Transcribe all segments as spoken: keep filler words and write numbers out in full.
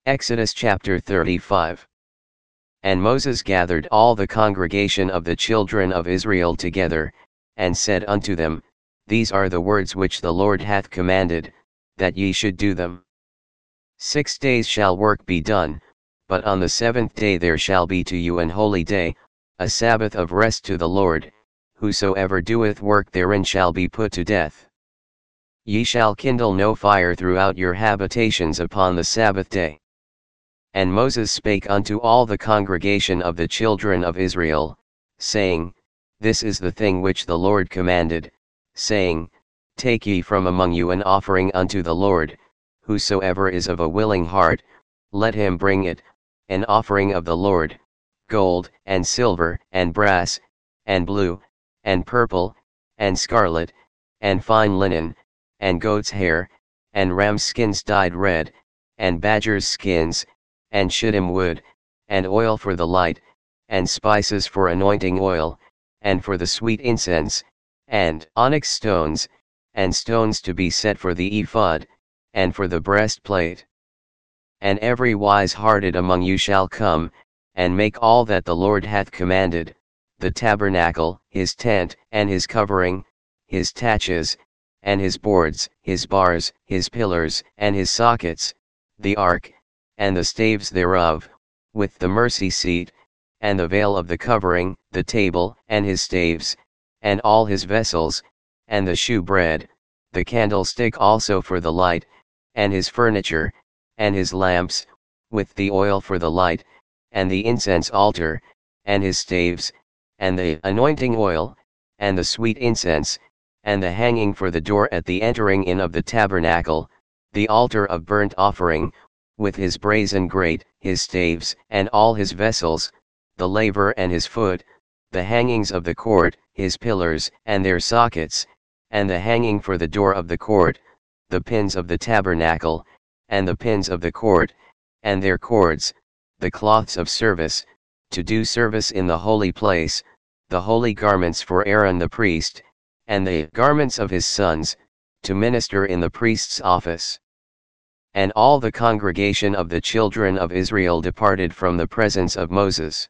Exodus chapter thirty-five. And Moses gathered all the congregation of the children of Israel together, and said unto them, These are the words which the Lord hath commanded, that ye should do them. Six days shall work be done, but on the seventh day there shall be to you an holy day, a Sabbath of rest to the Lord. Whosoever doeth work therein shall be put to death. Ye shall kindle no fire throughout your habitations upon the Sabbath day. And Moses spake unto all the congregation of the children of Israel, saying, This is the thing which the Lord commanded, saying, Take ye from among you an offering unto the Lord. Whosoever is of a willing heart, let him bring it, an offering of the Lord, gold, and silver, and brass, and blue, and purple, and scarlet, and fine linen, and goat's hair, and ram's skins dyed red, and badger's skins, and shittim wood, and oil for the light, and spices for anointing oil, and for the sweet incense, and onyx stones, and stones to be set for the ephod, and for the breastplate. And every wise-hearted among you shall come, and make all that the Lord hath commanded, the tabernacle, his tent, and his covering, his taches, and his boards, his bars, his pillars, and his sockets, the ark, and the staves thereof, with the mercy seat, and the veil of the covering, the table, and his staves, and all his vessels, and the shewbread, the candlestick also for the light, and his furniture, and his lamps, with the oil for the light, and the incense altar, and his staves, and the anointing oil, and the sweet incense, and the hanging for the door at the entering in of the tabernacle, the altar of burnt offering, with his brazen grate, his staves, and all his vessels, the laver and his foot, the hangings of the court, his pillars, and their sockets, and the hanging for the door of the court, the pins of the tabernacle, and the pins of the court, and their cords, the cloths of service, to do service in the holy place, the holy garments for Aaron the priest, and the garments of his sons, to minister in the priest's office. And all the congregation of the children of Israel departed from the presence of Moses.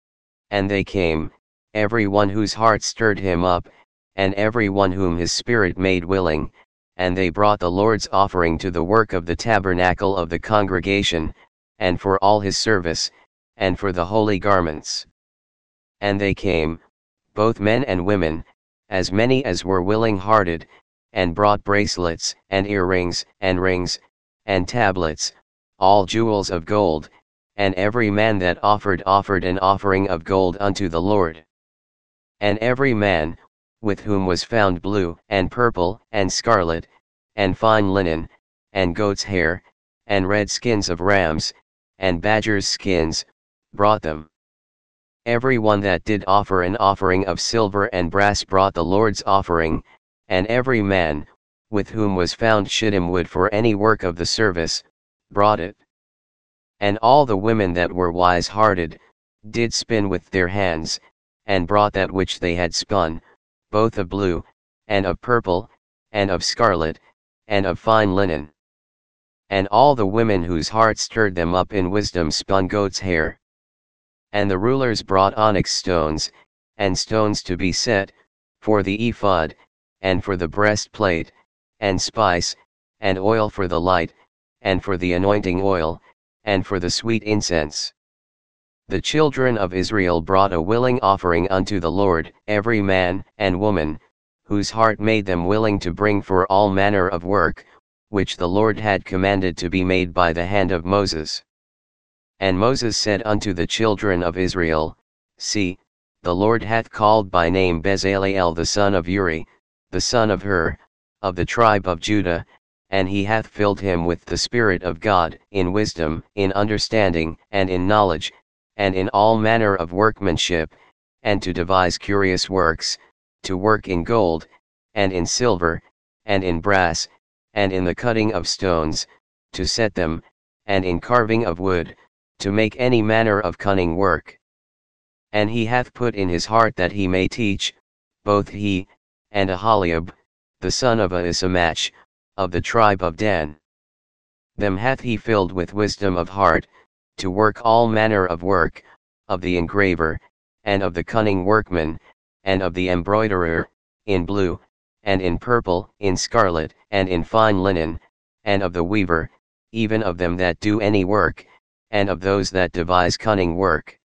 And they came, every one whose heart stirred him up, and every one whom his spirit made willing, and they brought the Lord's offering to the work of the tabernacle of the congregation, and for all his service, and for the holy garments. And they came, both men and women, as many as were willing-hearted, and brought bracelets, and earrings, and rings, and tablets, all jewels of gold, and every man that offered offered an offering of gold unto the Lord. And every man, with whom was found blue, and purple, and scarlet, and fine linen, and goat's hair, and red skins of rams, and badgers' skins, brought them. Every one that did offer an offering of silver and brass brought the Lord's offering, and every man, with whom was found shittim wood for any work of the service, brought it. And all the women that were wise-hearted, did spin with their hands, and brought that which they had spun, both of blue, and of purple, and of scarlet, and of fine linen. And all the women whose heart stirred them up in wisdom spun goat's hair. And the rulers brought onyx stones, and stones to be set, for the ephod, and for the breastplate, and spice, and oil for the light, and for the anointing oil, and for the sweet incense. The children of Israel brought a willing offering unto the Lord, every man and woman, whose heart made them willing to bring for all manner of work, which the Lord had commanded to be made by the hand of Moses. And Moses said unto the children of Israel, See, the Lord hath called by name Bezaleel the son of Uri, the son of Hur, of the tribe of Judah, and he hath filled him with the Spirit of God, in wisdom, in understanding, and in knowledge, and in all manner of workmanship, and to devise curious works, to work in gold, and in silver, and in brass, and in the cutting of stones, to set them, and in carving of wood, to make any manner of cunning work. And he hath put in his heart that he may teach, both he, and Aholiab, the son of Ahisamach, of the tribe of Dan. Them hath he filled with wisdom of heart, to work all manner of work, of the engraver, and of the cunning workman, and of the embroiderer, in blue, and in purple, in scarlet, and in fine linen, and of the weaver, even of them that do any work, and of those that devise cunning work.